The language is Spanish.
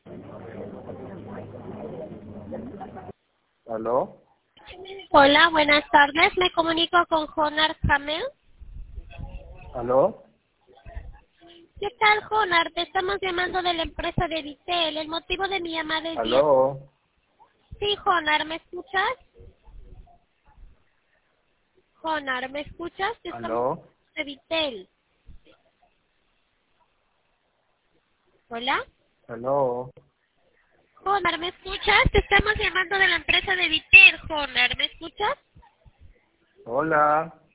¿Aló? Hola, buenas tardes. Me comunico con Jonar Jamel. ¿Aló? ¿Qué tal, Jonar? Te estamos llamando de la empresa de Vitel. El motivo de mi llamada es bien. ¿Aló? Sí, Jonar, ¿me escuchas? Jonar, ¿me escuchas? Te estamos ¿Aló? de Vitel. Hola. ¿Aló? Jonar, ¿me escuchas? Te estamos llamando de la empresa de Vitel, Jonar. ¿Me escuchas? Hola.